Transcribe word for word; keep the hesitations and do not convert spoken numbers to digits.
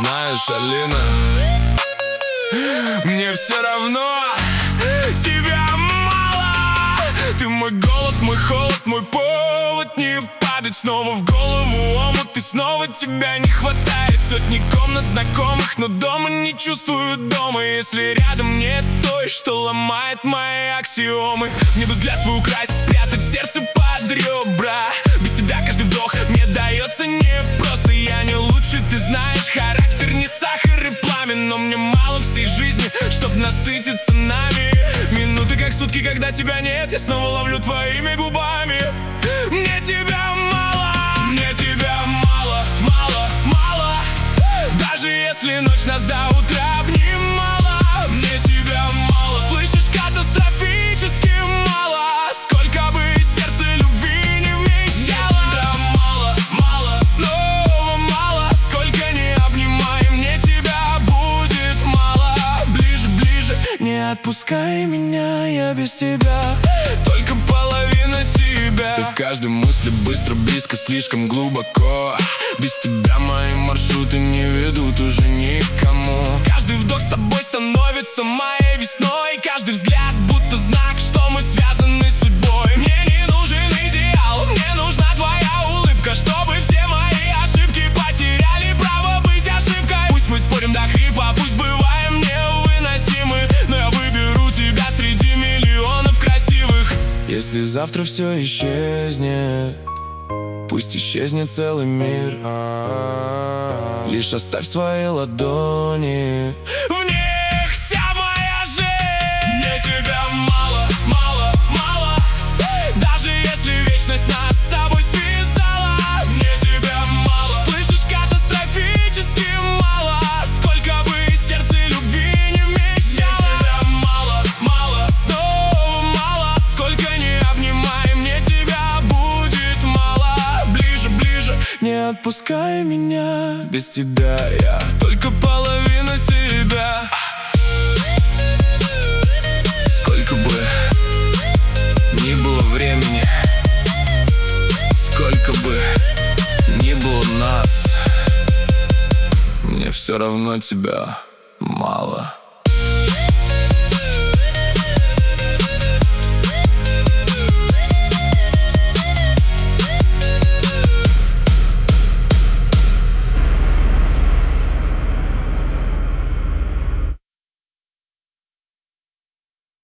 знаешь, Алина, мне все равно, тебя мало. Ты мой голод, мой холод, мой повод не падать снова в голову омут. И снова тебя не хватает. Сотни комнат знакомых, но дома не чувствую дома. Если рядом нет той, что ломает мои аксиомы. Мне бы взгляд твой украсть, спрятать сердце под ребра. Без тебя каждый вдох мне дается непросто. Я не лучше, ты знаешь, характер не сахар и пламя. Но мне мало всей жизни, чтоб насытиться нами. Минуты как сутки, когда тебя нет, я снова ловлю твоими губами. Мне тебя мало, мне тебя мало, мало, мало. Даже если ночь нас до утра обнимала. Мне тебя мало, слышишь, катастрофически мало. Сколько бы сердце любви не вмещало. Мне тебя мало, мало, снова мало. Сколько не обнимай, мне тебя будет мало. Ближе, ближе, не отпускай меня, я без тебя только половина себя. Ты в каждой мысли быстро, близко, слишком глубоко. Без тебя мои маршруты не ведут уже никому. Каждый вдох с тобой становится моей весной. Каждый взгляд будто знак, что мы связаны судьбой. Мне не нужен идеал, мне нужна твоя улыбка, чтобы все мои ошибки потеряли право быть ошибкой. Пусть мы спорим до хрипа, пусть бываем невыносимы, но я выберу тебя среди миллионов красивых. Если завтра все исчезнет, пусть исчезнет целый мир, лишь оставь свои ладони. В них вся моя жизнь. Мне тебя мало, мало, мало. Даже если вечность нас с тобой связала. Мне тебя мало, слышишь, катастрофически мало. Сколько бы сердце любви не вмещало. Мне тебя мало, мало, снова мало. Сколько не обнимай, мне тебя будет мало. Ближе, ближе, не отпускай меня. Без тебя я только половина себя. Сколько бы ни было времени, сколько бы ни было нас, мне все равно тебя мало.